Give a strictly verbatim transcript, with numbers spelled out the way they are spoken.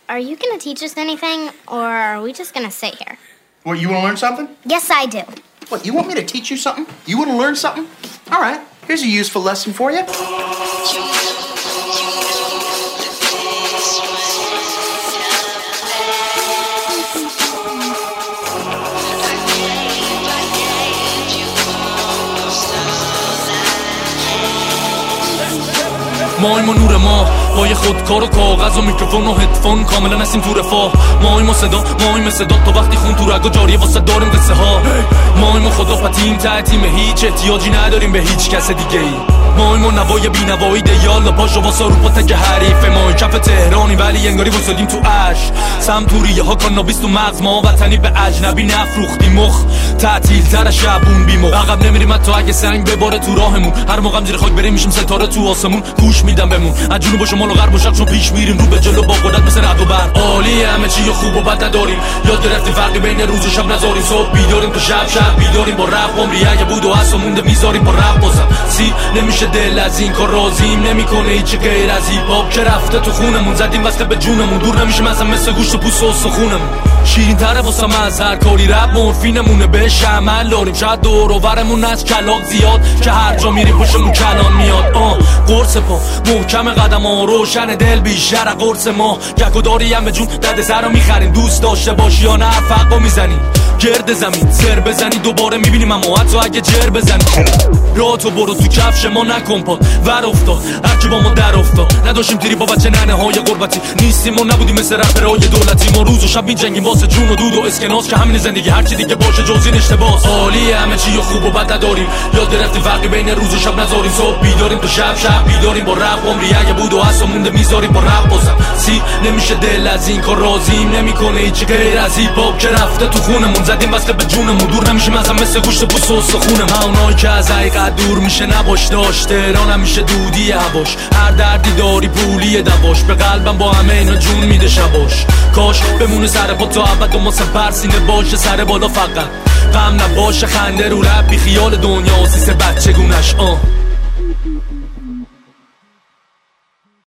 are you gonna teach us anything, or are we just gonna sit here? What, you want to learn something? Yes, I do. What, you want me to teach you something? You want to learn something? All right, here's a useful lesson for you. مایم و نور ما با یه خودکار و کاغذ و میکروفون و هدفون کاملا هستیم تو رفاه. مایم و صدا مایم صدا تو وقتی خون تو رگا جاریه واسه داریم قصه ها. مایم و خدا پتیم تعتیم هیچ احتیاجی نداریم به هیچ کس دیگه ای. مایم و نوای بی نوایی دیالا پاشو واسه رو پتک حریف ما کف تهرانی ولی انگاری واسدیم تو اش سمتوریه ها کانابیس تو مغز ما وطنی به اجنبی نفروختیم مخ تعطیل تر شبون بیمو عقب نمیریم حتی اگه سنگ بباره تو راهمون هر موقع زیر خاک بریم میشیم ستاره تو آسمون گوش میدم بمون از جنوب و شمال و غرب و شرق چون پیش میریم رو به جلو با قدرت مثل رعد و برق عالی همه چی خوب و بد نداریم یاد گرفتیم فرقی بین روز و شب نذاریم صبح بیداریم تو شب شب بیداریم با رپ عمری اگه بود و هست و مونده میذاریم با رپ بازم سی نمیشه دل از این کار راضیم نمیکنه هیچ غیر از هیپ هاپ که رفته تو خونمون زدیم واسه به جونمون دور نمیشیم اصلا مثل گوشت و پوست و استخونمون شیرین تره واسه من از هر کاری رپ مورفینمونه بهش عمل داریم شاید دور و برمون از کلاغ زیاد که هر جا میری پشتمون کلان میاد آه قرص پا محکم قدم ها روشن دل بیشتر قرص ما گک و داری هم به جون دد سر رو میخریم دوست داشته باشی یا نه فقا میزنیم گرد زمین سر بزنی دوباره میبینیم اما حتی اگه جر بزنی راه تو برو تو کفش ما نکن پا ور افتاد هرکی با ما در افتاد نداشتیم تیری با بچه ننه های غربتی نیستیم و نبودیم مثل رپرهای دولتی ما روز و شب میجنگیم واسه جون و دود و اسکناس که همین زندگی هرچی دیگه باشه جز این اشتباس عالی همه چی خوب و بد نداریم یاد گرفتیم فرقی بین روز و شب نذاریم صبح بیداریم تو شب شب بیداریم با رپ عمری اگه بود و هست و مونده میذاریم با رپ بازم سی نمیشه دل از این کار راضیم نمیکنه هیچ غیر از هیپ هاپ که رفته تو خونمون زدیم واسه به جونمون دور نمیشیم از هم مثل گوشت پوست و استخونم اونایی که از حقیقت دور میشه نباش داشته راه نمیشه دودی هواش هر دردی داری پولی دواش به قلبم با همه اینا جون میده شباش کاش بمونه سر پا تا ابد و ما سپر سینه باشه سر بالا فقط غم نباشه خنده رو لب بی خیال دنیا و سیس بچگونش آه